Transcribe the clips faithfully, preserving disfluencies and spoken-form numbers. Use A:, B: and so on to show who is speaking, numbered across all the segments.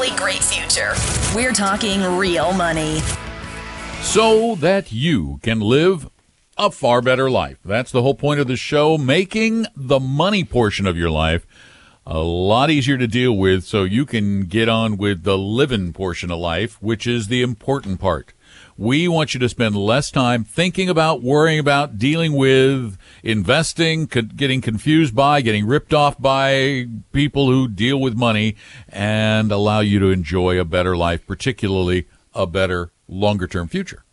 A: really great future. We're talking real money.
B: So that you can live a far better life. That's the whole point of the show, making the money portion of your life a lot easier to deal with so you can get on with the living portion of life, which is the important part. We want you to spend less time thinking about, worrying about, dealing with, investing, co- getting confused by, getting ripped off by people who deal with money, and allow you to enjoy a better life, particularly a better longer-term future.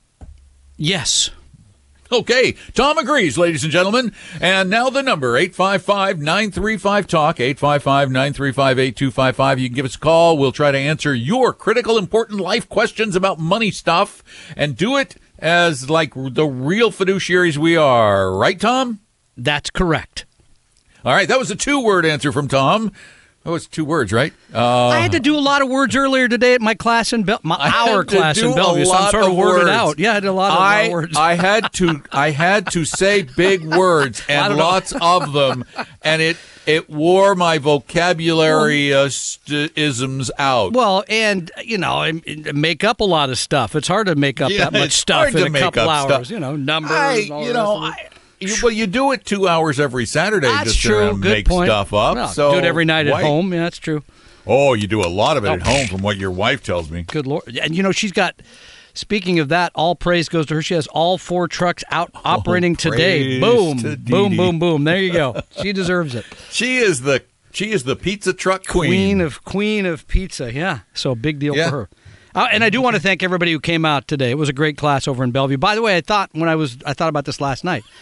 C: Yes.
B: Okay, Tom agrees, ladies and gentlemen. And now the number, eight five five, nine three five, talk, eight five five, nine three five, eight two five five. You can give us a call. We'll try to answer your critical, important life questions about money stuff and do it as like the real fiduciaries we are. Right, Tom?
C: That's correct.
B: All right, that was a two-word answer from Tom. Oh, it's two words, right? Uh,
C: I had to do a lot of words earlier today at my class in Bel- my our class in Bellevue. So I'm sort of worded out. Yeah, I had a lot of,
B: I,
C: uh, words.
B: I had to I had to say big words and lots of them, and it it wore my vocabulary uh, st- isms out.
C: Well, and you know, and, and make up a lot of stuff. It's hard to make up
B: Yeah,
C: that much
B: it's
C: stuff
B: hard
C: in
B: to
C: a
B: make
C: couple
B: up
C: hours.
B: stuff.
C: You know, numbers.
B: I,
C: and all
B: you
C: the
B: know,
C: rest of it.
B: I, you, well, you do it two hours every Saturday
C: That's
B: just
C: true.
B: to
C: Good
B: make
C: point.
B: stuff up.
C: Well,
B: so
C: do it every night at
B: why-
C: home. Yeah, that's true.
B: Oh, you do a lot of it
C: Oh.
B: at home, from what your wife tells me.
C: Good Lord. And, you know, she's got, speaking of that, all praise goes to her. She has all four trucks out operating today.
B: praise
C: Boom,
B: to Dee
C: boom,
B: Dee.
C: boom, boom. There you go. She deserves it.
B: She is the she is the pizza truck queen.
C: Queen of queen of pizza. Yeah. So big deal
B: Yeah.
C: for her. Uh, and I do want to thank everybody who came out today. It was a great class over in Bellevue. By the way, I thought when I was I thought about this last night.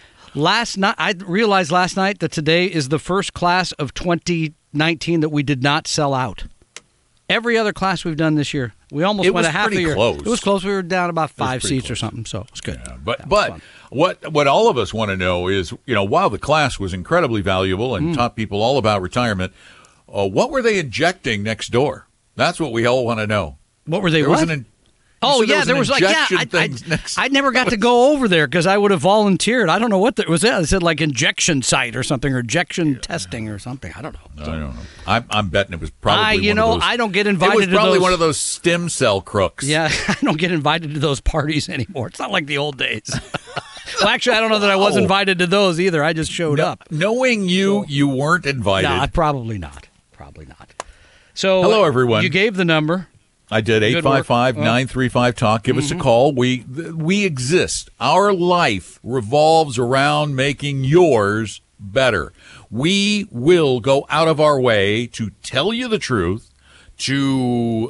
C: Last night I realized last night that today is the first class of twenty nineteen that we did not sell out. Every other class we've done this year, we almost
B: It
C: went
B: was
C: a half
B: pretty
C: a year.
B: close.
C: It was close. We were down about five
B: pretty
C: seats or
B: close.
C: something, so it was good.
B: Yeah, but
C: That was
B: but
C: fun.
B: what what all of us want to know is, you know, while the class was incredibly valuable and
C: Mm.
B: taught people all about retirement, uh, what were they injecting next door? That's what we all want to know.
C: What were they?
B: There
C: what?
B: was an in-
C: Oh,
B: you said
C: yeah, there was,
B: an
C: like, yeah,
B: injection
C: I,
B: thing
C: I,
B: next-
C: I never got to go over there because I would have volunteered. I don't know what there was. That. It said like injection site or something, or injection testing or something. I don't know.
B: I don't know. I'm, I'm betting it was probably
C: I, you
B: one
C: know,
B: of those.
C: I don't get
B: It
C: invited
B: was
C: to
B: probably
C: those.
B: one of those stem cell crooks.
C: Yeah, I don't get invited to those parties anymore. It's not like the old days. Well, actually, I don't know that I was
B: Wow.
C: invited to those either. I just showed
B: No-
C: up.
B: knowing you, you weren't invited.
C: No, probably not. Probably not. So,
B: Hello, everyone.
C: You gave the number.
B: I did. eight five five, nine three five, talk. Give us a call. We th- we exist. Our life revolves around making yours better. We will go out of our way to tell you the truth, to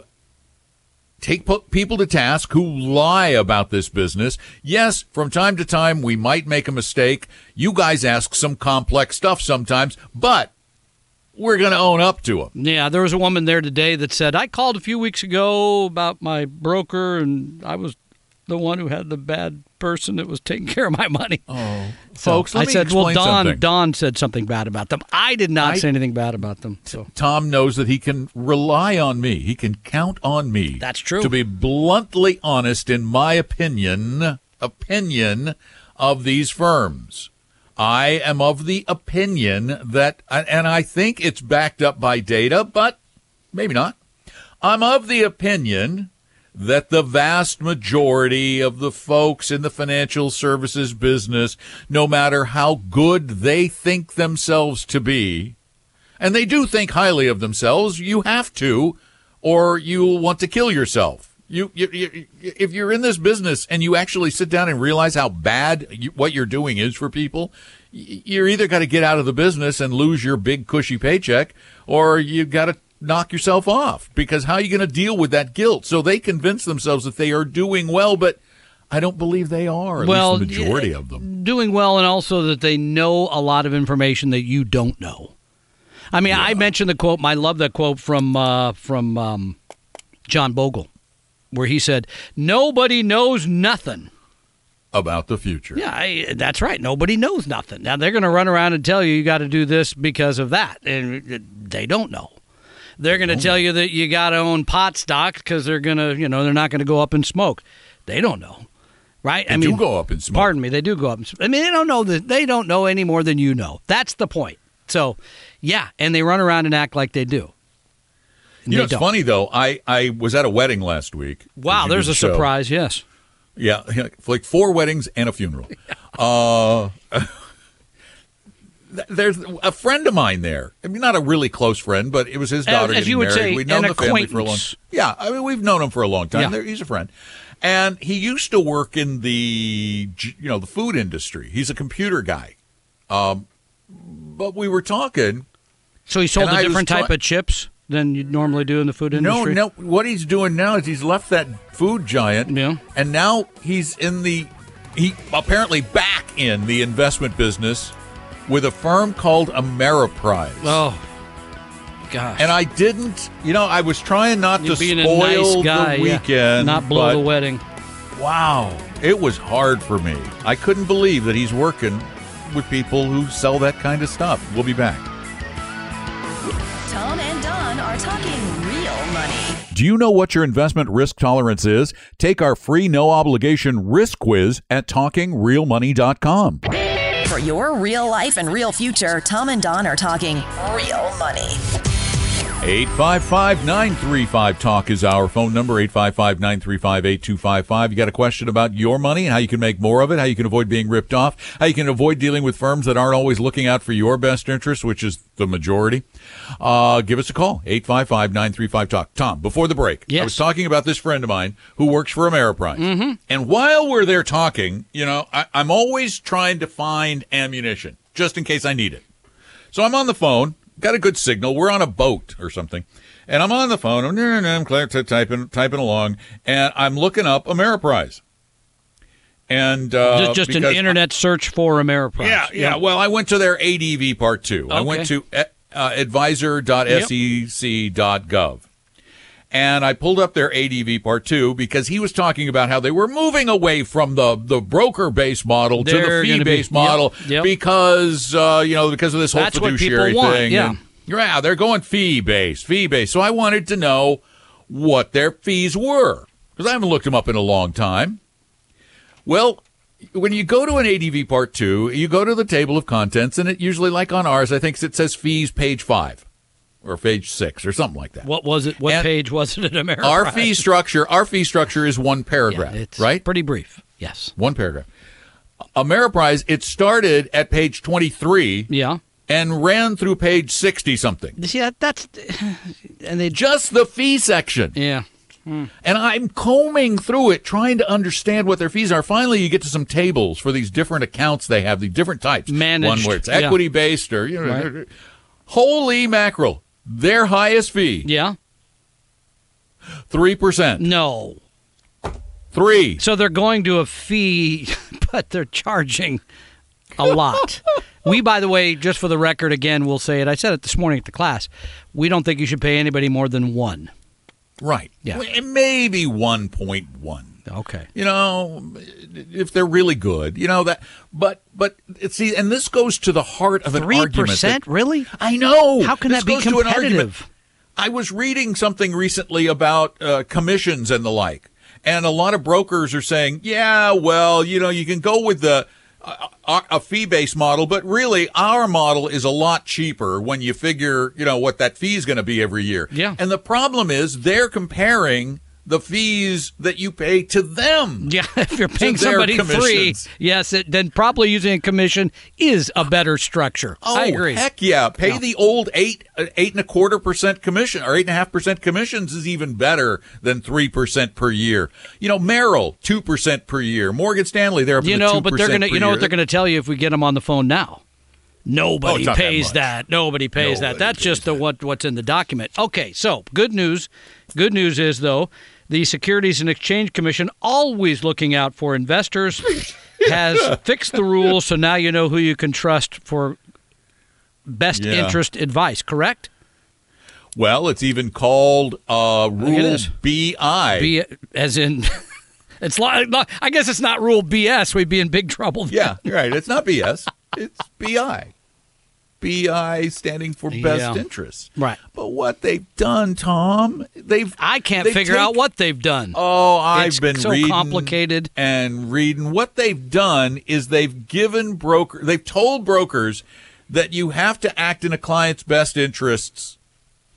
B: take po- people to task who lie about this business. Yes, from time to time, we might make a mistake. You guys ask some complex stuff sometimes, but we're going to own up to them.
C: Yeah, there was a woman there today that said, I called a few weeks ago about my broker, and I was the one who had the bad person that was taking care of my money.
B: Oh,
C: So
B: folks, let
C: I
B: me
C: said, well,
B: explain
C: Don,
B: something.
C: Don said something bad about them. I did not
B: I-
C: say anything bad about them. So
B: Tom knows that he can rely on me. He can count on me.
C: That's true.
B: To be bluntly honest in my opinion, opinion of these firms. I am of the opinion that, and I think it's backed up by data, but maybe not. I'm of the opinion that the vast majority of the folks in the financial services business, no matter how good they think themselves to be, and they do think highly of themselves, you have to, or you'll want to kill yourself. You, you, you, if you're in this business and you actually sit down and realize how bad you, what you're doing is for people, y- you're either got to get out of the business and lose your big cushy paycheck, or you got to knock yourself off, because how are you going to deal with that guilt? So they convince themselves that they are doing well, but I don't believe they are, at
C: well,
B: least the majority of them.
C: doing well, and also that they know a lot of information that you don't know. I mean, I mentioned the quote. I love that quote from uh, from um, John Bogle, where he said, "Nobody knows nothing
B: About the future.
C: Yeah, I, that's right. Nobody knows nothing. Now, they're going to run around and tell you you got to do this because of that, and they don't know. They're going to tell you that you got to own pot stock because they're going to, you know, they're not going to go up in smoke. They don't know, right?
B: They
C: I mean,
B: do go up in smoke.
C: Pardon me, they do go up in smoke. I mean, they don't know that. They don't know any more than you know. That's the point. So, yeah, and they run around and act like they do. And
B: You
C: they
B: know, it's
C: don't.
B: funny, though. I, I was at a wedding last week.
C: Wow,
B: as you
C: there's
B: did
C: a
B: the show.
C: surprise, yes.
B: Yeah, like four weddings and a funeral. uh, there's a friend of mine there. I mean, not a really close friend, but it was his daughter
C: As
B: getting
C: you would
B: married.
C: say,
B: We've known
C: an
B: the family for a long
C: acquaintance.
B: Yeah, I mean, we've known him for a long time.
C: Yeah.
B: There- He's a friend. And he used to work in the, you know, the food industry. He's a computer guy. Um, but we were talking.
C: So he sold
B: And
C: a
B: I was
C: different type
B: try-
C: of chips than you'd normally do in the food
B: No,
C: industry?
B: no. What he's doing now is he's left that food giant.
C: Yeah.
B: And now he's in the, he apparently back in the investment business with a firm called Ameriprise.
C: Oh, gosh.
B: And I didn't, you know, I was trying not
C: You're
B: to
C: being a
B: spoil
C: nice guy,
B: the
C: yeah.
B: weekend.
C: Not blow
B: but
C: the wedding.
B: Wow. It was hard for me. I couldn't believe that he's working with people who sell that kind of stuff. We'll be back.
A: Tom and Don are talking real money.
B: Do you know what your investment risk tolerance is? Take our free no obligation risk quiz at talking real money dot com.
A: For your real life and real future, Tom and Don are talking real money.
B: eight five five, nine three five, talk is our phone number, eight five five, nine three five, eight two five five. You got a question about your money and how you can make more of it, how you can avoid being ripped off, how you can avoid dealing with firms that aren't always looking out for your best interest, which is the majority. Uh, give us a call, eight five five, nine three five, talk. Tom, before the break,
C: Yes.
B: I was talking about this friend of mine who works for Ameriprise. Mm-hmm. And while we're there talking, you know, I, I'm always trying to find ammunition just in case I need it. So I'm on the phone. Got a good signal. We're on a boat or something. And I'm on the phone. I'm, I'm typing, typing along. And I'm looking up Ameriprise. And uh,
C: Just, just an
B: because
C: internet search for Ameriprise.
B: yeah, yeah. Well, I went to their A D V part two. I went to uh, advisor dot S E C dot gov. And I pulled up their A D V part two because he was talking about how they were moving away from the, the broker-based model to
C: They're
B: the
C: gonna be-
B: fee-based
C: yep,
B: model
C: yep.
B: because, uh, you know, because of this whole
C: That's what
B: fiduciary
C: people want,
B: thing.
C: yeah.
B: And, yeah, they're going fee-based, fee-based. So I wanted to know what their fees were because I haven't looked them up in a long time. Well, when you go to an A D V Part two, you go to the table of contents, and it usually, like on ours, I think it says fees page five or page six or something like that.
C: What was it? What
B: And
C: page was it in Ameriprise?
B: Our fee structure, our fee structure is one
C: Yeah,
B: paragraph,
C: it's
B: right?
C: pretty brief. Yes.
B: One paragraph. Ameriprise, it started at page twenty-three
C: Yeah.
B: and ran through page sixty something.
C: See, that, that's and they
B: Just the fee section.
C: yeah.
B: And I'm combing through it, trying to understand what their fees are. Finally, you get to some tables for these different accounts they have, the different types.
C: Managed,
B: One where it's
C: yeah.
B: equity-based or, you know,
C: Right.
B: holy mackerel. Their highest fee,
C: Yeah.
B: three percent.
C: No.
B: Three.
C: So they're going to a fee, but they're charging a lot. We, by the way, just for the record, again, we'll say it. I said it this morning at the class. We don't think you should pay anybody more than one.
B: Right.
C: Yeah.
B: Well, maybe one point one.
C: Okay.
B: You know, if they're really good, you know that. But but see, and this goes to the heart of an
C: Three
B: argument.
C: percent,
B: that-
C: really?
B: I know.
C: How can
B: This
C: that be
B: goes to an argument.
C: competitive?
B: I was reading something recently about uh, commissions and the like, and a lot of brokers are saying, "Yeah, well, you know, you can go with the uh, a fee-based model, but really, our model is a lot cheaper when you figure, you know, what that fee is going to be every year."
C: Yeah.
B: And the problem is they're comparing the fees that you pay to them.
C: Yeah, if you're paying
B: their
C: somebody free,
B: commissions.
C: yes, it, then probably using a commission is a better structure.
B: Oh,
C: I agree.
B: heck yeah. Pay
C: No.
B: the old eight, uh, eight and a quarter percent commission or eight and a half percent commissions is even better than three percent per year. You know, Merrill, two percent per year. Morgan Stanley, they're up
C: You
B: to
C: know,
B: two percent
C: but they're gonna.
B: per
C: You know what
B: year.
C: they're gonna tell you if we get them on the phone now. Nobody
B: Oh, it's not that
C: pays
B: much.
C: that. Nobody pays that.
B: Nobody
C: That's
B: pays
C: just the what what's in the document. Okay, so good news. Good news is though, the Securities and Exchange Commission, always looking out for investors, has fixed the rules, so now you know who you can trust for best
B: Yeah.
C: interest advice. Correct?
B: Well, it's even called uh,
C: at
B: Rule
C: this.
B: B I.
C: B, as in, it's like I guess it's not rule B S. We'd be in big trouble. then.
B: Yeah, you're right. It's not B S. It's B I. B I standing for best
C: Yeah.
B: interests.
C: Right.
B: But what they've done, Tom, they've
C: I can't
B: they
C: figure
B: take-
C: out what they've done.
B: Oh, I've
C: It's
B: been
C: so
B: reading
C: complicated.
B: and reading. What they've done is they've given broker, they've told brokers that you have to act in a client's best interests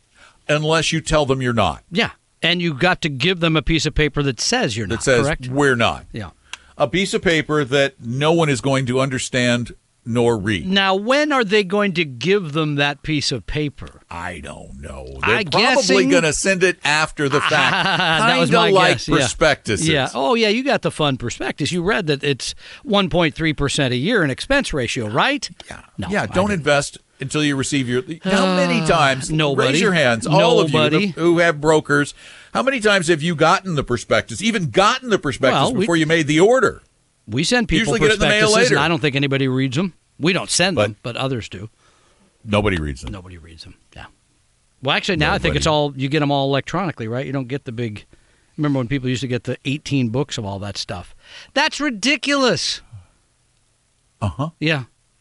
B: unless you tell them you're not.
C: Yeah. And you got to give them a piece of paper that says you're not,
B: That says
C: correct?
B: we're not.
C: Yeah.
B: A piece of paper that no one is going to understand nor read.
C: Now, when are they going to give them that piece of paper?
B: I don't know. They're
C: I
B: probably
C: guessing-
B: going to send it after the fact.
C: That was
B: Kinda
C: my
B: like
C: guess, yeah.
B: prospectuses.
C: Yeah. Oh, yeah, you got the fun prospectus. You read that it's one point three percent a year in expense ratio, right?
B: Yeah.
C: No,
B: yeah,
C: I
B: don't
C: didn't.
B: invest until you receive your... How many times?
C: nobody.
B: Raise your hands, all
C: Nobody.
B: of you who have brokers. How many times have you gotten the prospectus, even gotten the prospectus
C: Well, we-
B: before you made the order?
C: We send people
B: Usually get it in the mail
C: prospectuses, and
B: later.
C: I don't think anybody reads them. We don't send
B: But-
C: them, but others do.
B: Nobody reads them.
C: Nobody reads them. Yeah. Well, actually, now I think
B: Nobody.
C: it's all you get them all electronically, right? You don't get the big. Remember when people used to get the eighteen books of all that stuff? That's ridiculous.
B: Uh-huh.
C: Yeah,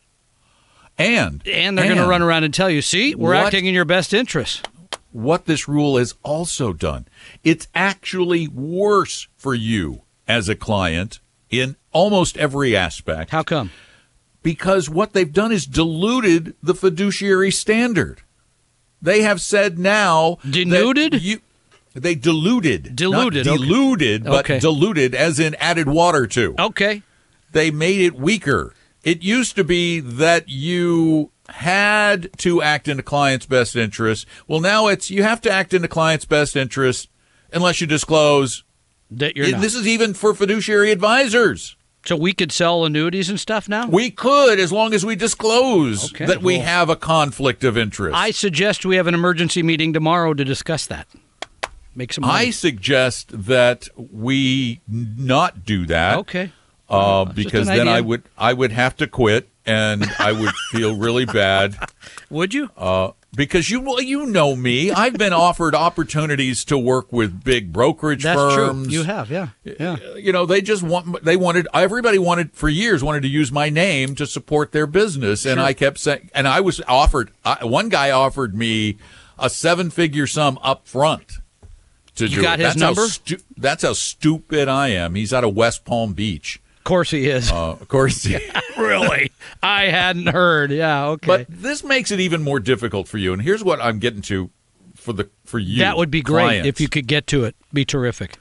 B: And...
C: and they're going to
B: and
C: run around and tell you, "See, we're
B: What?
C: acting in your best interest."
B: what this rule has also done, it's actually worse for you as a client in almost every aspect.
C: How come?
B: Because what they've done is diluted the fiduciary standard. They have said now that
C: Denuded?
B: you, they diluted,
C: Diluted,
B: not
C: okay.
B: diluted, but
C: Okay.
B: diluted, as in added water to.
C: Okay.
B: They made it weaker. It used to be that you had to act in the client's best interest. Well, now it's you have to act in the client's best interest unless you disclose.
C: That you're
B: It-
C: not.
B: this is even for fiduciary advisors.
C: So we could sell annuities and stuff now?
B: We could, as long as we disclose
C: Okay,
B: that we
C: well-
B: have a conflict of interest.
C: I suggest we have an emergency meeting tomorrow to discuss that. Make some money.
B: I suggest that we not do that.
C: Okay.
B: Uh,
C: just
B: because
C: an
B: then
C: idea.
B: I would I would have to quit and I would feel really bad.
C: Would you?
B: Uh, because you well, you know me, I've been offered opportunities to work with big brokerage
C: That's
B: firms.
C: true. You have, yeah. Yeah.
B: You know, they just want they wanted everybody wanted for years wanted to use my name to support their business, and
C: Sure.
B: I kept saying, and I was offered. I, one guy offered me a seven figure sum up front to
C: You
B: do
C: got
B: it.
C: his
B: That's how
C: number?
B: stu- that's how stupid I am. He's out of West Palm Beach.
C: Of course he is.
B: Uh, of course.
C: Really? I hadn't heard. Yeah, okay.
B: But this makes it even more difficult for you. And here's what I'm getting to for the for you.
C: that would be great
B: clients.
C: if you could get to it. Be terrific.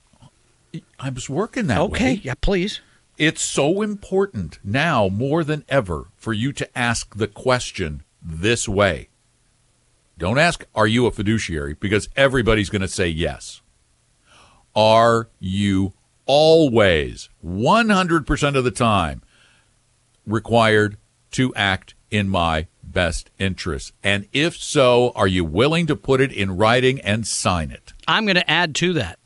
B: I was working that
C: Okay.
B: way.
C: Yeah, please.
B: It's so important now more than ever for you to ask the question this way. Don't ask, are you a fiduciary? Because everybody's going to say yes. Are you always, one hundred percent of the time, required to act in my best interest? And if so, are you willing to put it in writing and sign it?
C: I'm going to add to that.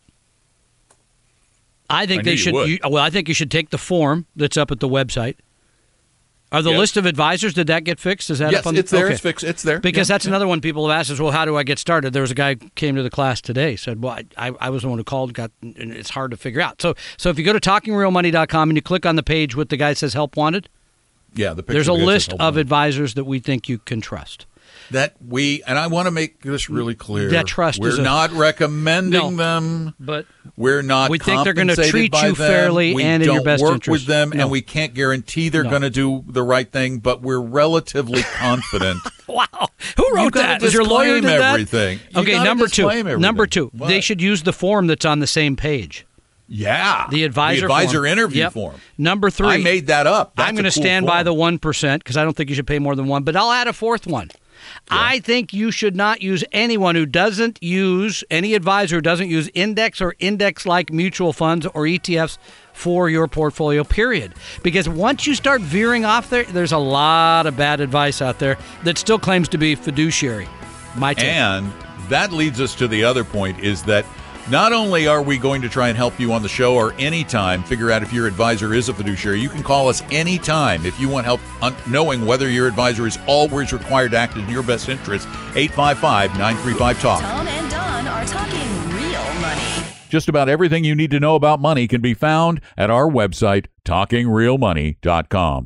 C: I think
B: I knew
C: they
B: you
C: should.
B: would.
C: You, well, I think you should take the form that's up at the website. Are the
B: Yes.
C: list of advisors, did that get fixed? Is that
B: Yes,
C: up on the,
B: it's there.
C: okay.
B: It's fixed. It's there.
C: Because
B: Yeah,
C: that's another one people have asked us, well, how do I get started? There was a guy who came to the class today, said, well, I, I, I was the one who called, got, and it's hard to figure out. So so if you go to talking real money dot com and you click on the page with the guy that says help wanted,
B: yeah. The picture
C: there's a
B: of it
C: list
B: says,
C: of
B: "Hold on."
C: advisors that we think you can trust.
B: that we and I want to make this really clear.
C: That trust
B: We're
C: is a-
B: not recommending
C: No.
B: them.
C: But
B: We're not.
C: We think they're gonna
B: compensated
C: treat
B: by
C: you
B: them.
C: fairly
B: we
C: and in
B: don't
C: your best
B: work
C: interest.
B: with them,
C: No.
B: and we can't guarantee they're
C: No.
B: going to do the right thing. But we're relatively confident.
C: wow, who
B: You
C: wrote
B: gotta
C: that? Was your lawyer
B: disclaim
C: did that?
B: everything. You
C: Okay,
B: gotta
C: number two.
B: disclaim everything.
C: Number two.
B: What?
C: They should use the form that's on the same page.
B: Yeah,
C: The advisor,
B: the advisor
C: form.
B: interview
C: Yep.
B: form.
C: Number three.
B: I made that up. That's
C: I'm
B: a
C: going to
B: cool
C: stand by
B: form.
C: the one percent because I don't think you should pay more than one, but I'll add a fourth one. I think you should not use anyone who doesn't use, any advisor who doesn't use index or index-like mutual funds or E T Fs for your portfolio, period. Because once you start veering off there, there's a lot of bad advice out there that still claims to be fiduciary. My take.
B: And that leads us to the other point is that not only are we going to try and help you on the show or anytime figure out if your advisor is a fiduciary, you can call us anytime if you want help on knowing whether your advisor is always required to act in your best interest. eight five five, nine three five, talk.
A: Tom and Don are talking real money.
B: Just about everything you need to know about money can be found at our website, talking real money dot com.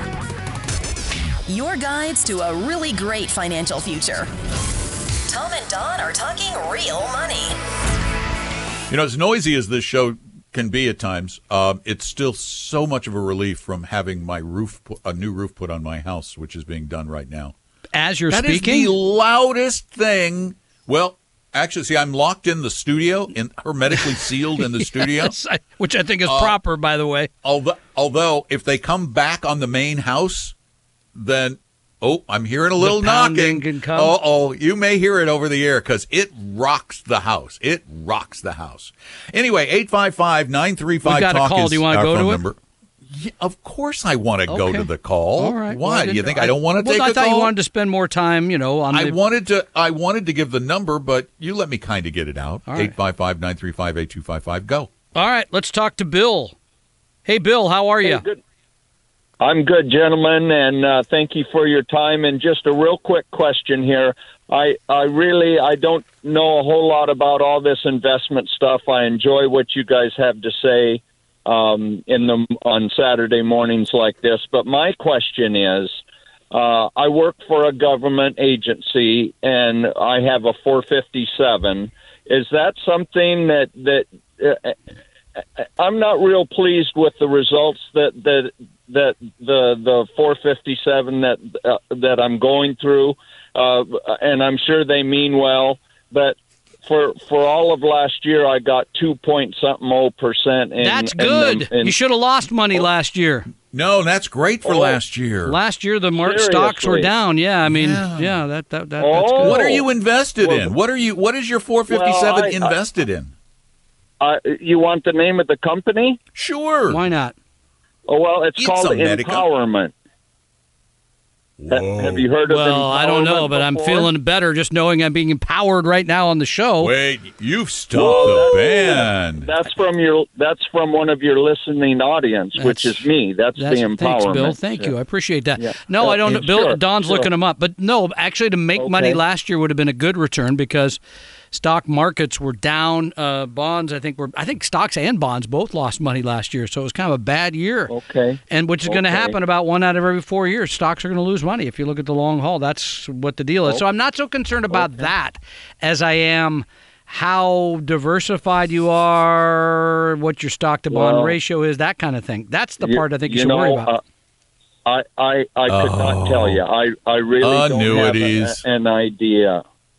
A: Your guides to a really great financial future. Tom and Don are talking real money.
B: You know, as noisy as this show can be at times, uh, it's still so much of a relief from having my roof, pu- a new roof put on my house, which is being done right now.
C: As you're
B: That is
C: speaking,
B: the loudest thing Well, actually, see, I'm locked in the studio, in hermetically sealed in the studio.
C: Yes, I- which I think is uh, proper, by the way.
B: Although, although, if they come back on the main house, then, oh, I'm hearing a little
C: The pounding
B: knocking.
C: can come.
B: Oh, oh, you may hear it over the air because it rocks the house. It rocks the house. Anyway, eight five five, nine three five,
C: We got a
B: talk
C: call.
B: is
C: Do you wanna
B: our
C: go
B: phone
C: to it?
B: number. Yeah, of course I want to go
C: Okay.
B: to the call.
C: All right.
B: Why?
C: Well,
B: Do you think I don't want to
C: well,
B: take
C: I
B: a
C: thought
B: call?
C: you wanted to spend more time, you know, on
B: I
C: the...
B: wanted to I wanted to give the number, but you let me kind of get it out.
C: All right.
B: eight five five, nine three five, eight two five five. Go.
C: All right, let's talk to Bill. Hey, Bill, how are you?
D: Hey, good. I'm good, gentlemen, and uh, thank you for your time. And just a real quick question here. I, I really I don't know a whole lot about all this investment stuff. I enjoy what you guys have to say um, in the on Saturday mornings like this. But my question is, uh, I work for a government agency, and I have a four fifty-seven. Is that something that that uh, I'm not real pleased with the results that that that the the four fifty-seven that uh, that I'm going through, uh, and I'm sure they mean well, but for for all of last year I got two point something oh percent. In,
C: That's
D: in
C: good.
D: the- in-
C: You should have lost money last year.
B: No, that's great for
D: Oh.
B: last year.
C: Last year, the mar- stocks were
D: Seriously?
C: down. Yeah, I mean,
B: Yeah.
C: yeah, that, that, that that's
D: Oh.
C: good.
B: What are you invested
D: Well,
B: in? What are you? What is your four fifty-seven
D: well, I-
B: invested in?
D: uh, you want the name of the company?
B: Sure.
C: Why not?
D: Oh well, it's,
B: It's
D: called
B: a Medica.
D: Empowerment. Ha-
B: Whoa.
D: Have you heard of
C: Well, I don't know,
D: Empowerment
C: but I'm
D: before?
C: feeling better just knowing I'm being empowered right now on the show.
B: Wait, you've stumped
D: Well,
B: the
D: that's-
B: band.
D: That's from your. That's from one of your listening audience, which
C: That's-
D: is me. That's,
C: That's,
D: the empowerment.
C: thanks, Bill. Thank you. I appreciate that.
D: Yeah.
C: No,
D: Uh,
C: I don't.
D: yeah,
C: Bill,
D: sure,
C: Don's
D: sure.
C: looking them up, but no, actually, to make money
D: Okay.
C: last year would have been a good return because stock markets were down. Uh, bonds, I think, were. I think stocks and bonds both lost money last year, so it was kind of a bad year.
D: Okay.
C: And which is going to
D: Okay.
C: happen about one out of every four years. Stocks are going to lose money if you look at the long haul. That's what the deal is. So I'm not so concerned about that as I am how diversified you are, what your stock to bond
D: Well,
C: ratio is, that kind of thing. That's the
D: You-
C: part I think you,
D: you
C: should
D: know,
C: worry about.
D: uh, I I, I could not tell you. I I really
B: Annuities.
D: don't have a, an idea.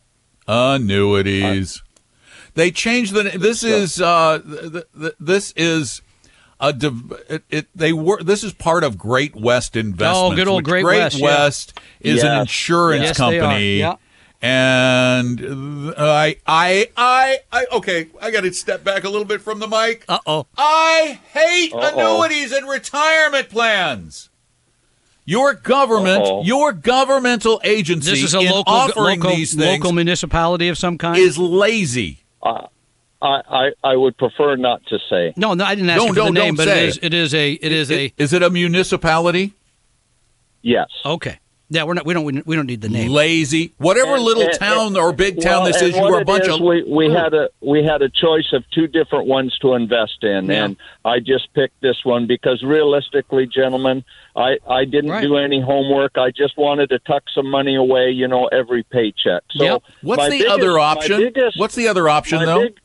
B: Annuities. They changed the. This is. Uh, th- th- this is. A div- it, it they were. This is part of Great West Investments.
C: Oh, good old
B: which
C: Great
B: Great
C: West, yeah.
B: West is an
D: Yes.
B: insurance
C: Yes, they are.
B: company.
C: Yeah.
B: And th- I, I, I, I. Okay, I got to step back a little bit from the mic.
C: Uh oh.
B: I hate
D: Uh-oh.
B: annuities and retirement plans. Your government,
D: Uh-oh.
B: your governmental agency
C: This is a
B: in
C: local
B: offering
C: local,
B: these things
C: local municipality of some kind.
B: is lazy.
D: Uh, I, I I would prefer not to say.
C: no, no, I didn't ask
B: Don't-
C: you for the
B: don't-
C: name,
B: don't
C: but
B: say
C: it is.
B: it.
C: It is a. It is a.
B: Is it a municipality?
D: Yes.
C: Okay. Yeah, we're not. We don't. We don't need the name.
B: Lazy. Whatever
D: And-
B: little
D: and-
B: town or big town
D: Well,
B: this
D: and
B: is, you
D: what
B: are a
D: it
B: bunch
D: is,
B: of.
D: We, we had a we had a choice of two different ones to invest in,
C: Yeah.
D: and I just picked this one because realistically, gentlemen, I, I didn't
C: Right.
D: do any homework. I just wanted to tuck some money away, you know, every paycheck. So
C: Yep.
B: What's
D: my
B: the
D: biggest-
B: other
D: my
B: option?
D: biggest-
B: What's the other option,
D: my
B: though?
D: big-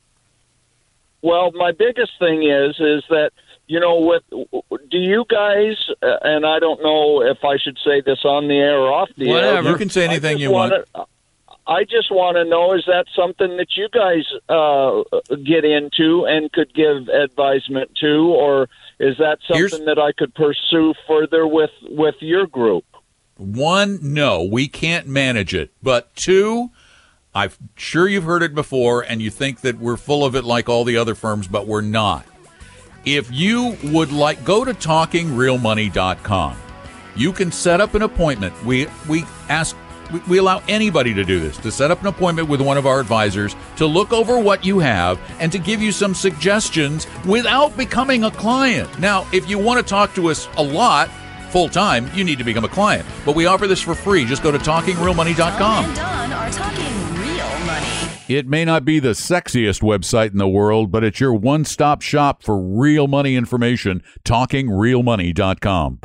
D: well, my biggest thing is is that you know, with do you guys, uh, and I don't know if I should say this on the air or off the
C: Whatever.
D: air.
B: You can say
D: I
B: anything
D: just
B: you want.
D: wanna- I just want to know, is that something that you guys uh, get into and could give advisement to, or is that something
B: Here's-
D: that I could pursue further with, with your group?
B: One, no, we can't manage it. But two, I'm sure you've heard it before, and you think that we're full of it like all the other firms, but we're not. If you would like, go to talking real money dot com. You can set up an appointment. We we ask we, we allow anybody to do this, to set up an appointment with one of our advisors to look over what you have and to give you some suggestions without becoming a client. Now, if you want to talk to us a lot, full time, you need to become a client. But we offer this for free. Just go to talking real money dot com.
A: Tom and Don are talking real money.
B: It may not be the sexiest website in the world, but it's your one-stop shop for real money information, talking real money dot com.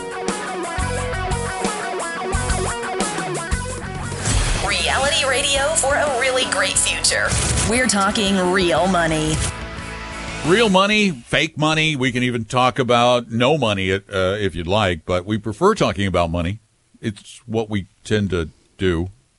A: Reality radio for a really great future. We're talking real money.
B: Real money, fake money, we can even talk about no money uh, if you'd like, but we prefer talking about money. It's what we tend to do.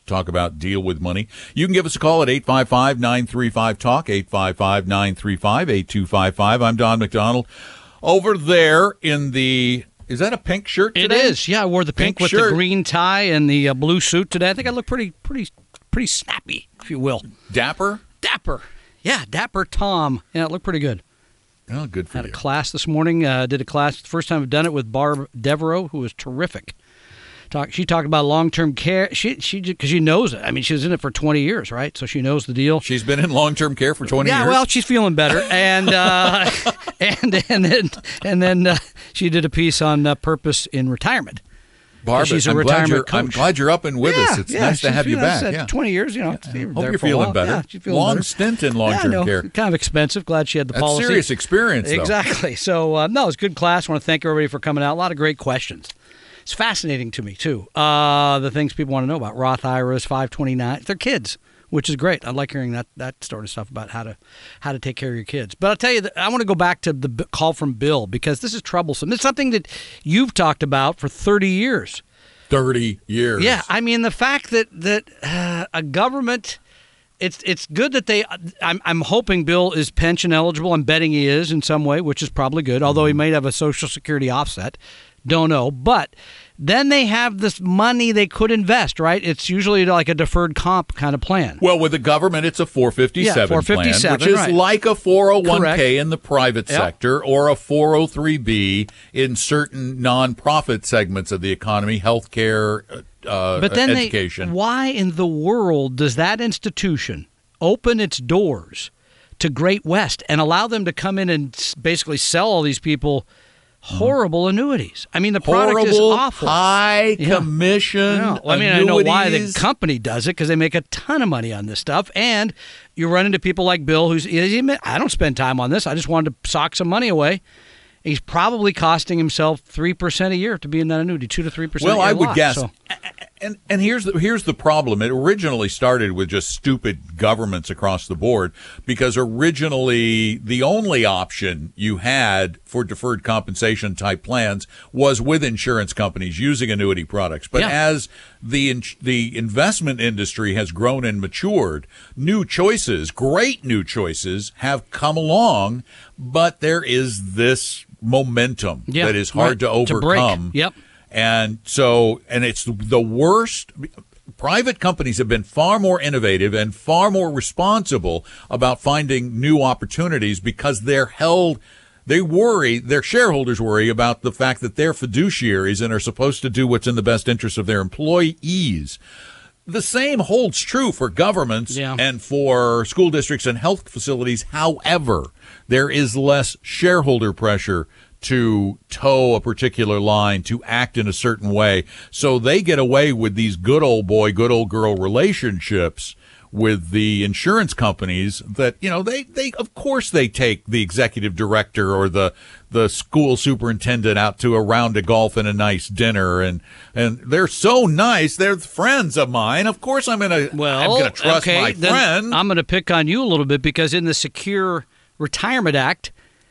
B: talk about deal with money. You can give us a call at eight five five, nine three five, talk, eight five five, nine three five, eight two five five. I'm Don McDonald. Over there in the, is that a pink shirt today?
C: It is. Yeah, I wore the pink,
B: Pink
C: with
B: shirt.
C: the green tie and the uh, blue suit today. I think I look pretty, pretty, pretty snappy, if you will.
B: Dapper?
C: Dapper. Yeah, Dapper Tom. Yeah, it looked pretty good.
B: Oh, good for
C: Had
B: you.
C: a class this morning. Uh, did a class. The first time I've done it with Barb Devereaux, who was terrific. Talk, she talked about long-term care. She she because she knows it. I mean, she was in it for twenty years, right? So she knows the deal.
B: She's been in long-term care for twenty
C: yeah,
B: years?
C: well, she's feeling better, and uh, and and then and then uh, she did a piece on uh, purpose in retirement.
B: Barbara,
C: she's a
B: I'm, glad
C: retirement
B: you're,
C: coach.
B: I'm glad you're up and with
C: yeah,
B: us. It's
C: yeah,
B: nice to
C: she's-
B: have you
C: know,
B: back.
C: said
B: Yeah.
C: twenty years, you know.
B: I
C: you were
B: hope
C: there
B: you're
C: for a
B: feeling
C: while.
B: better.
C: Yeah, she's feeling
B: Long
C: better.
B: stint in
C: Yeah,
B: long-term
C: no,
B: care.
C: kind of expensive. Glad she had the
B: That's
C: policy.
B: serious experience, though.
C: Exactly. So, uh, no, it's a good class. I want to thank everybody for coming out. A lot of great questions. It's fascinating to me, too. Uh, the things people want to know about Roth I R As, five twenty-nine. They're kids, which is great. I like hearing that that sort of stuff about how to how to take care of your kids. But I'll tell you, that I want to go back to the b- call from Bill because this is troublesome. It's something that you've talked about for thirty years.
B: thirty years.
C: Yeah, I mean the fact that that uh, a government, it's it's good that they. I'm I'm hoping Bill is pension eligible. I'm betting he is in some way, which is probably good. Although he might have a Social Security offset, don't know. But then they have this money they could invest. Right? It's usually like a deferred comp kind of plan.
B: Well, with the government, it's a four fifty-seven,
C: Yeah, four fifty-seven,
B: plan, which is
C: right.
B: like a four oh one k
C: Correct.
B: in the private
C: Yep.
B: sector or a four oh three b in certain nonprofit segments of the economy, healthcare, uh,
C: But then
B: education.
C: they, why in the world does that institution open its doors to Great West and allow them to come in and s- basically sell all these people horrible annuities? I mean, the product
B: Horrible,
C: is awful.
B: high
C: Yeah.
B: commission.
C: No. Well, I mean, I know why the
B: annuities.
C: company does it because they make a ton of money on this stuff. And you run into people like Bill, who's, he admit, I don't spend time on this. I just wanted to sock some money away. He's probably costing himself three percent a year to be in that annuity, two to three percent.
B: Well,
C: a
B: I would
C: lot,
B: guess.
C: so.
B: And and here's the here's the problem. It originally started with just stupid governments across the board because originally the only option you had for deferred compensation type plans was with insurance companies using annuity products. But
C: Yeah.
B: as the in, the investment industry has grown and matured, new choices, great new choices have come along, but there is this momentum
C: Yeah,
B: that is hard
C: right,
B: to
C: to break.
B: overcome.
C: Yep.
B: And so, and it's the worst. Private companies have been far more innovative and far more responsible about finding new opportunities because they're held, they worry, their shareholders worry about the fact that they're fiduciaries and are supposed to do what's in the best interest of their employees. The same holds true for governments
C: Yeah.
B: and for school districts and health facilities. However, there is less shareholder pressure to toe a particular line, to act in a certain way. So they get away with these good old boy, good old girl relationships with the insurance companies that, you know, they, they, of course they take the executive director or the, the school superintendent out to a round of golf and a nice dinner. And, and they're so nice. They're friends of mine. Of course I'm going to,
C: Well,
B: I'm going to trust
C: okay,
B: my
C: then
B: friend.
C: I'm going to pick on you a little bit because in the Secure Retirement Act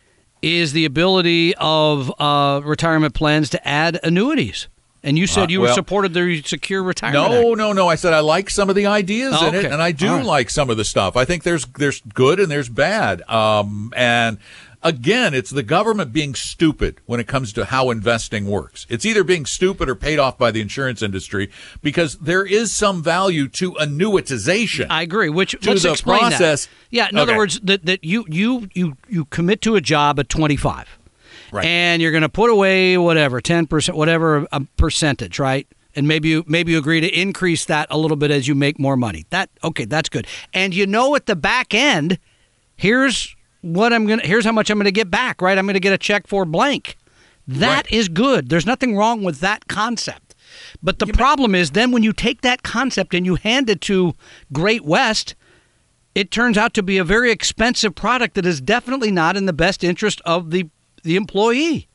C: is the ability of uh, retirement plans to add annuities. And you said
B: Uh,
C: you
B: well,
C: supported the Secure Retirement Act.
B: No, no, no. I said I like some of the ideas
C: Oh,
B: in it,
C: okay.
B: and I do
C: All right.
B: like some of the stuff. I think there's there's good and there's bad. Um, and again, it's the government being stupid when it comes to how investing works. It's either being stupid or paid off by the insurance industry because there is some value to annuitization.
C: I agree. Which
B: To
C: let's
B: the
C: explain
B: process-
C: that. Yeah, in other
B: Okay.
C: words, that that you you you you commit to a job at twenty-five.
B: Right.
C: And you're going to put away whatever, ten percent, whatever a percentage, right? And maybe you maybe you agree to increase that a little bit as you make more money. That okay, that's good. And you know at the back end, here's what I'm going to here's how much I'm going to get back, right? I'm going to get a check for blank. That
B: Right.
C: is good. There's nothing wrong with that concept. But the problem is then when you take that concept and you hand it to Great West, it turns out to be a very expensive product that is definitely not in the best interest of the the employee.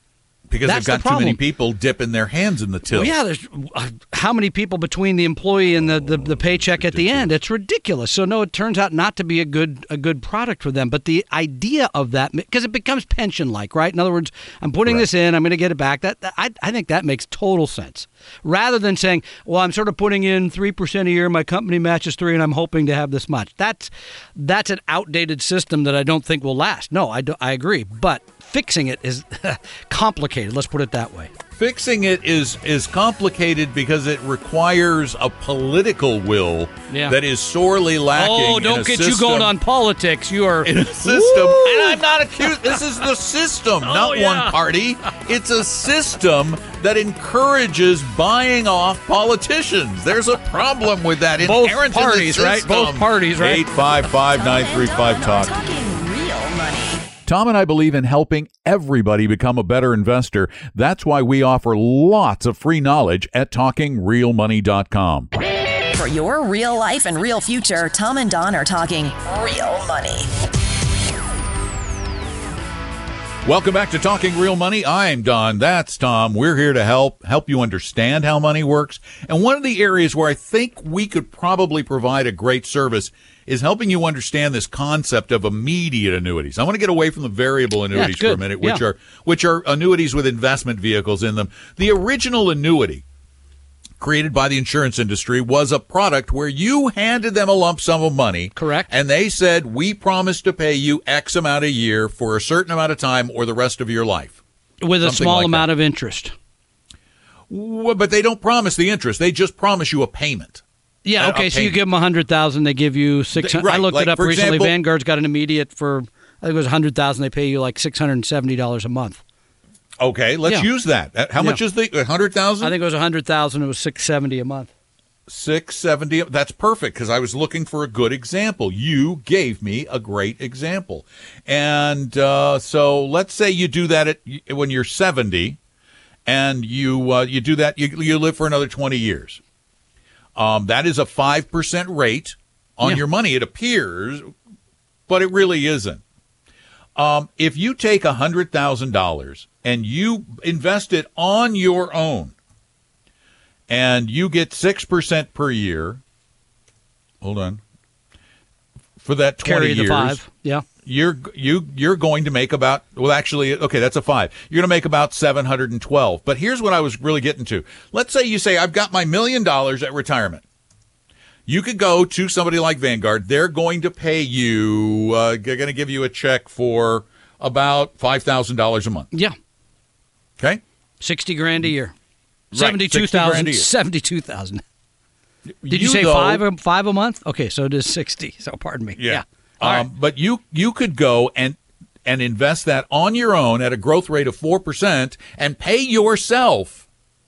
B: Because
C: That's
B: they've
C: the
B: got too many
C: problem.
B: people dipping their hands in the till.
C: Well, yeah, there's uh, how many people between the employee and the, the, the paycheck at the end? It's ridiculous. So no, it turns out not to be a good a good product for them. But the idea of that, because it becomes pension like, right? In other words, I'm putting
B: Correct.
C: this in, I'm going to get it back. That, that I I think that makes total sense. Rather than saying, well, I'm sort of putting in three percent a year, my company matches three, and I'm hoping to have this much. That's that's an outdated system that I don't think will last. No, I do, I agree, but fixing it is complicated. Let's put it that way.
B: Fixing it is is complicated because it requires a political will
C: Yeah.
B: that is sorely lacking.
C: Oh,
B: in
C: don't
B: a
C: get you
B: system-
C: going on politics. You are
B: in a system. And I'm not accused. This is the system, not
C: Oh, yeah.
B: one party. It's a system that encourages buying off politicians. There's a problem with that.
C: Both
B: inherent in the
C: parties, right?
B: system.
C: Both parties, right?
B: eight five five, nine three five,
A: Tom
B: talk.
A: and Don are talking real money.
B: Tom and I believe in helping everybody become a better investor. That's why we offer lots of free knowledge at talking real money dot com.
A: For your real life and real future, Tom and Don are talking real money.
B: Welcome back to Talking Real Money. I'm Don. That's Tom. We're here to help help you understand how money works. And one of the areas where I think we could probably provide a great service is helping you understand this concept of immediate annuities. I want to get away from the variable annuities for a
C: good.
B: minute, which
C: Yeah.
B: are which are annuities with investment vehicles in them. The original annuity created by the insurance industry was a product where you handed them a lump sum of money.
C: Correct.
B: And they said, we promise to pay you X amount a year for a certain amount of time or the rest of your life.
C: with a
B: Something
C: small
B: like
C: amount
B: that.
C: of interest.
B: Well, but they don't promise the interest. They just promise you a payment.
C: Yeah,
B: A- a
C: okay, so you
B: payment.
C: give them a hundred thousand, they give you six hundred.
B: Right,
C: I looked
B: like,
C: it up
B: for
C: recently.
B: example-
C: Vanguard's got an immediate for I think it was a hundred thousand. They pay you like six hundred and seventy dollars a month.
B: Okay, let's
C: Yeah.
B: use that. Uh, How much
C: Yeah.
B: is the one hundred thousand?
C: I think it was a hundred thousand. It was six seventy a month.
B: six seventy. That's perfect because I was looking for a good example. You gave me a great example. And uh, so let's say you do that at, when you're seventy and you uh, you do that, you, you live for another twenty years. Um, that is a five percent rate on
C: Yeah.
B: your money. It appears, but it really isn't. Um, if you take one hundred thousand dollars and you invest it on your own, and you get six percent per year, hold on, for that twenty
C: Carry the
B: years,
C: five. Yeah.
B: you're you you're going to make about, well, actually, okay, that's a five. You're going to make about seven hundred twelve. But here's what I was really getting to. Let's say you say, I've got my million dollars at retirement. You could go to somebody like Vanguard. They're going to pay you, uh, they're going to give you a check for about five thousand dollars a month.
C: Yeah.
B: Okay?
C: Sixty grand a year.
B: Right,
C: Seventy-two
B: sixty grand a
C: thousand.
B: year.
C: Seventy-two thousand. Did you,
B: You,
C: say
B: though-
C: five a, five a month? Okay, so it is sixty. So pardon me. Yeah. All right.
B: Um, but you you could go and and invest that on your own at a growth rate of four percent and pay yourself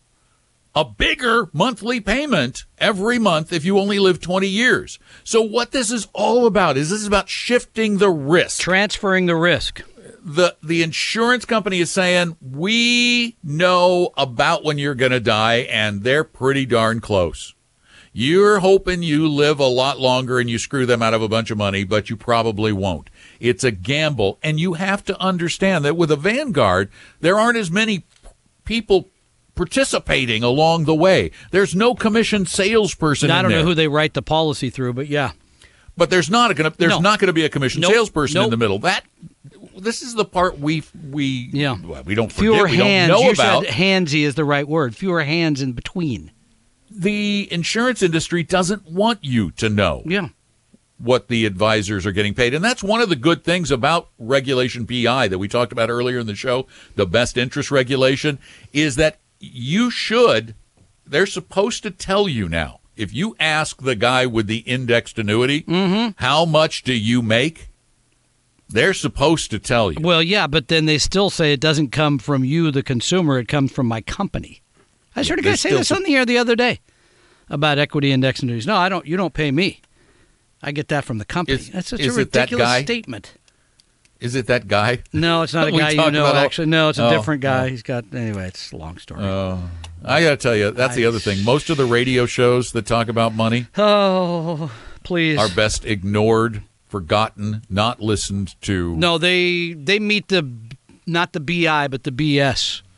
B: a bigger monthly payment every month if you only live twenty years. So what this is all about is this is about shifting the risk.
C: Transferring the risk.
B: The the insurance company is saying, we know about when you're going to die, and they're pretty darn close. You're hoping you live a lot longer and you screw them out of a bunch of money, but you probably won't. It's a gamble, and you have to understand that with a Vanguard, there aren't as many people participating along the way. There's no commission salesperson
C: I
B: in
C: don't
B: there.
C: know who they write the policy through, but yeah.
B: But there's not going to there's
C: No.
B: not going to be a commission
C: Nope.
B: salesperson in
C: Nope.
B: the middle. That this is the part we we
C: Yeah.
B: well, we don't
C: Fewer
B: forget, we
C: hands.
B: don't know
C: You
B: about.
C: said handsy is the right word. Fewer hands in between.
B: The insurance industry doesn't want you to know
C: Yeah.
B: what the advisors are getting paid. And that's one of the good things about Regulation B I that we talked about earlier in the show, the best interest regulation, is that you should, they're supposed to tell you now. If you ask the guy with the indexed annuity,
C: Mm-hmm.
B: how much do you make? They're supposed to tell you.
C: Well, yeah, but then they still say it doesn't come from you, the consumer. It comes from my company. I heard a guy
B: they
C: say
B: still-
C: this on the air the other day about equity index annuities. No, I don't. You don't pay me. I get that from the company.
B: Is-
C: That's such
B: is
C: a
B: it that
C: ridiculous
B: guy?
C: statement.
B: Is it that guy?
C: No, it's not a
B: We
C: guy you
B: talked
C: know.
B: about all-
C: Actually, no, it's a
B: Oh,
C: different guy.
B: oh.
C: He's got anyway. It's a long story.
B: I got to tell you, that's the
C: I-
B: other thing. Most of the radio shows that talk about money
C: oh, please.
B: are best ignored, forgotten, not listened to.
C: No, they they meet the not the B I but the B S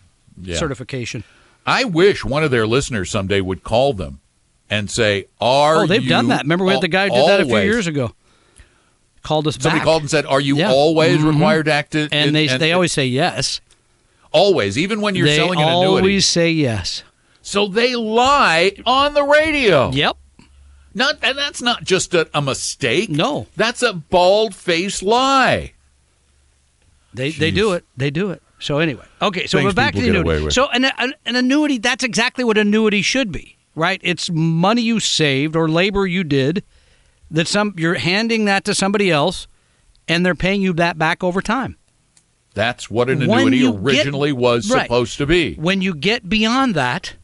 B: Yeah.
C: certification.
B: I wish one of their listeners someday would call them and say, "Are
C: Oh, they've
B: you
C: done that. Remember, we had the guy who did that a few
B: always-
C: years ago. Called us
B: Somebody
C: back.
B: called and said, "Are you
C: Yeah.
B: always
C: Mhm.
B: required to act?" in-
C: and they
B: and-
C: they always say yes.
B: always, even when you're
C: they
B: selling an
C: always
B: annuity.
C: say yes.
B: So they lie on the radio.
C: Yep.
B: Not, and that's not just a, a mistake.
C: No.
B: That's a bald-faced lie.
C: They they
B: Jeez.
C: do it. They do it. So anyway, okay. So
B: Things
C: we're back to the
B: people get away
C: annuity.
B: with.
C: So an, an an annuity. That's exactly what annuity should be, right? It's money you saved or labor you did. That some you're handing that to somebody else, and they're paying you that back over time.
B: That's what an
C: When
B: annuity
C: you get-
B: originally was
C: right.
B: supposed to be.
C: When you get beyond that,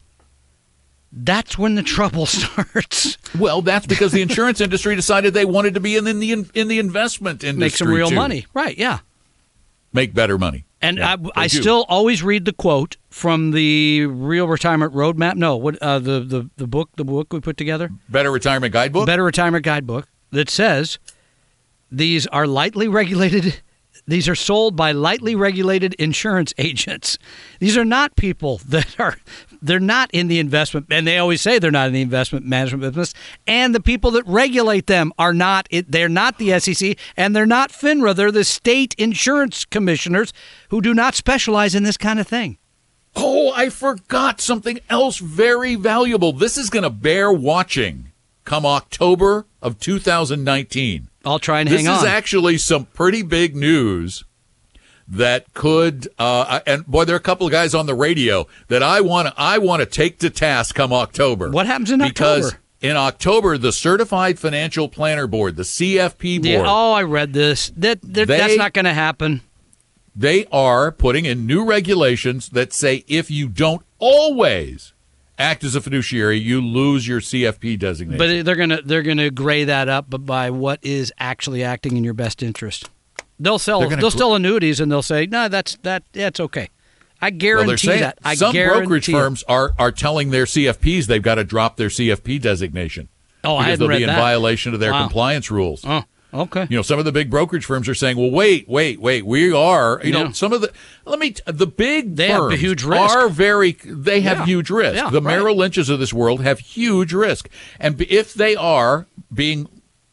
C: that's when the trouble starts.
B: Well, that's because the insurance industry decided they wanted to be in the in, in the investment industry.
C: Make some real
B: too.
C: money, right? Yeah.
B: Make better money.
C: And
B: Yeah,
C: I,
B: they
C: I
B: do.
C: still always read the quote from the Real Retirement Roadmap. No, what uh, the, the the book the book we put together,
B: Better Retirement Guidebook.
C: Better Retirement Guidebook, that says these are lightly regulated. These are sold by lightly regulated insurance agents. These are not people that are, they're not in the investment, and they always say they're not in the investment management business. And the people that regulate them are not, they're not the S E C, and they're not FINRA. They're the state insurance commissioners who do not specialize in this kind of thing.
B: Oh, I forgot something else very valuable. This is going to bear watching come October of two thousand nineteen.
C: I'll try and
B: This
C: hang on.
B: is actually some pretty big news that could, uh, and boy, there are a couple of guys on the radio that I want to, I want to take to task come October.
C: What happens in
B: because
C: October?
B: in October, the Certified Financial Planner Board, the C F P board,
C: Yeah, oh, I read this. That, that
B: They-
C: That's not going to happen.
B: they are putting in new regulations that say if you don't always act as a fiduciary, you lose your C F P designation.
C: But they're gonna they're gonna gray that up, but by what is actually acting in your best interest. They'll sell
B: They're gonna
C: they'll
B: gr-
C: sell annuities, and they'll say, no, that's that yeah, it's okay. I
B: well,
C: guarantee
B: they're saying
C: that. I
B: some
C: guarantee
B: brokerage
C: it.
B: firms are, are telling their C F Ps they've got to drop their C F P designation.
C: Oh, I
B: because
C: hadn't
B: they'll
C: read
B: be in
C: that.
B: violation of their
C: Wow.
B: compliance rules.
C: Oh, okay.
B: You know, some of the big brokerage firms are saying, "Well, wait, wait, wait. We are, you
C: Yeah.
B: know, some of the let me t- the big
C: They have a
B: firms
C: huge risk.
B: are very they have
C: Yeah.
B: huge risk.
C: Yeah,
B: the
C: right.
B: Merrill Lynches of this world have huge risk, and b- if they are being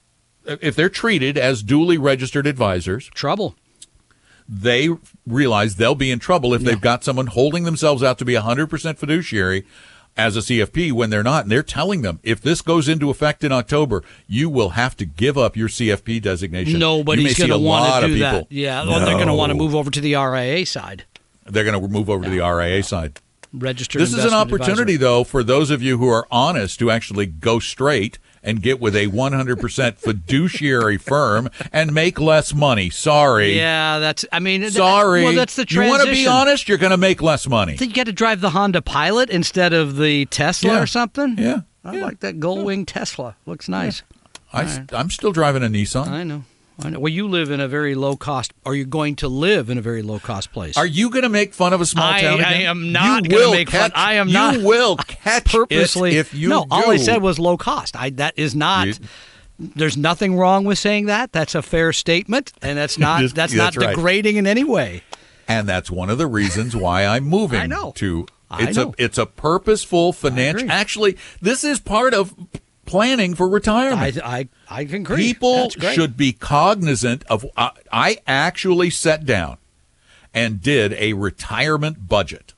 B: if they're treated as duly registered advisors,
C: Trouble.
B: they realize they'll be in trouble if
C: Yeah.
B: they've got someone holding themselves out to be one hundred percent fiduciary as a C F P when they're not. And they're telling them, if this goes into effect in October, you will have to give up your C F P designation. You may
C: Nobody's
B: see
C: going to
B: a lot
C: want to
B: of
C: do
B: people-
C: that. Yeah, well, they're going to want to
B: No.
C: move over to the R I A side.
B: They're going to move over to the R I A side.
C: Registered
B: This is an
C: investment
B: opportunity,
C: advisor.
B: though, for those of you who are honest to actually go straight and get with a one hundred percent fiduciary firm and make less money. Sorry.
C: Yeah, that's. I mean, th-
B: Sorry.
C: Well, that's the
B: You
C: transition.
B: want to be honest? You're going to make less money.
C: You got to drive the Honda Pilot instead of the Tesla
B: Yeah.
C: or something.
B: Yeah.
C: I
B: Yeah.
C: like that Gullwing Tesla. Looks nice.
B: I, I'm still driving a Nissan.
C: I know. I know. Well, you live in a very low cost. Are you going to live in a very low cost place?
B: Are you going to make fun of a small
C: I-
B: town again?
C: I am not
B: You
C: gonna
B: will
C: make fun-
B: catch-
C: I am
B: you
C: not
B: will catch
C: purposely?
B: it if you
C: no, all I
B: do.
C: said was low cost. I that is not.
B: You-
C: There's nothing wrong with saying that. That's a fair statement, and that's not.
B: Just-
C: that's
B: that's
C: not
B: right.
C: degrading in any way.
B: And that's one of the reasons why I'm moving
C: I know.
B: to
C: I
B: it's
C: know.
B: a it's a purposeful financial
C: agree.
B: actually this is part of planning for retirement.
C: I I I can agree.
B: People
C: That's great.
B: should be cognizant of I, I actually sat down and did a retirement budget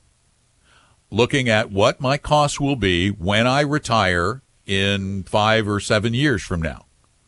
B: looking at what my costs will be when I retire in five or seven years from now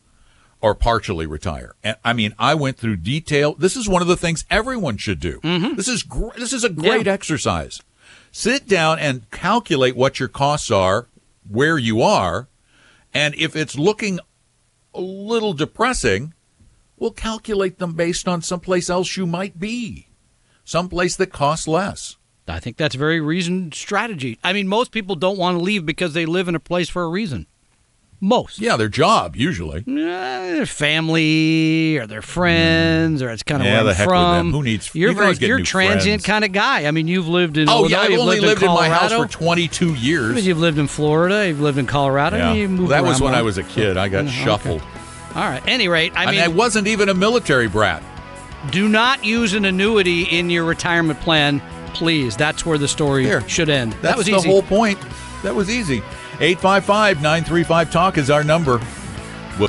B: or partially retire. And I mean, I went through detail. This is one of the things everyone should do. This is gr- this is a great
C: Yeah.
B: exercise. Sit down and calculate what your costs are, where you are, and if it's looking a little depressing, we'll calculate them based on someplace else you might be, someplace that costs less.
C: I think that's a very reasoned strategy. I mean, most people don't want to leave because they live in a place for a reason. Most.
B: Yeah, their job usually.
C: Uh, their family or their friends, or it's kind of
B: Yeah,
C: where
B: the
C: I'm
B: heck with
C: from.
B: them. Who needs-
C: You're
B: you can always
C: very,
B: get
C: you're
B: new
C: transient
B: friends.
C: kind of guy. I mean, you've lived in.
B: Oh
C: Illinois,
B: yeah, I've
C: you've
B: only
C: lived,
B: lived in, my house
C: Colorado.
B: for twenty-two years.
C: You've lived in Florida. You've lived in Colorado.
B: Yeah.
C: You moved
B: That was
C: around
B: when
C: more.
B: I was a kid. I got
C: Okay.
B: shuffled.
C: All right. Any rate, I
B: I
C: mean,
B: mean, I wasn't even a military brat.
C: do not use an annuity in your retirement plan please. That's where the story
B: Here.
C: should end.
B: That's
C: that was
B: the
C: easy.
B: whole point. That was easy. eight five five, nine three five, talk is our number. Whoop.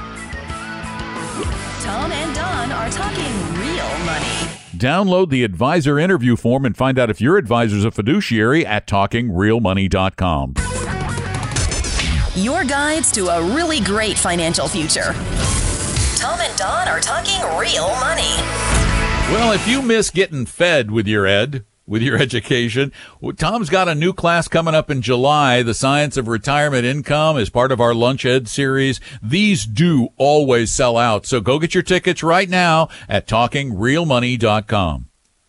A: Tom and Don are talking real money.
B: Download the advisor interview form and find out if your advisor's a fiduciary at talking real money dot com.
A: Your guides to a really great financial future. Tom and Don are talking real money.
B: Well, if you miss getting fed with your ed, with your education, well, Tom's got a new class coming up in July. The Science of Retirement Income is part of our Lunch Ed series. These do always sell out, so go get your tickets right now at talking real money dot com.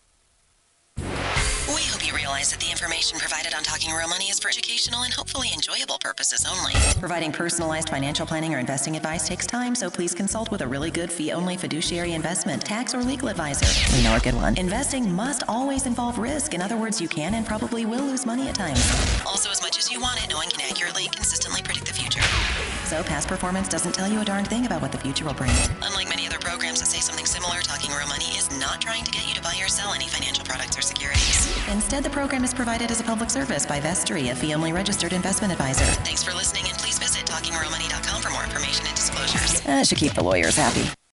A: We hope you realize that the information provided on Talking Real Money is for educational and hopefully enjoyable purposes only. Providing personalized financial planning or investing advice takes time, so please consult with a really good fee-only fiduciary investment, tax, or legal advisor. We know a good one. Investing must always involve risk. In other words, you can and probably will lose money at times. Also, as much as you want it, no one can accurately, consistently predict the future. So past performance doesn't tell you a darn thing about what the future will bring. Unlike many other programs that say something similar, Talking Real Money is not trying to get you to buy or sell any financial products or securities. Instead, the program is provided as a public service by Vestry, a fee-only registered investment advisor. Thanks for listening, and please visit talking real money dot com for more information and disclosures. That should keep the lawyers happy.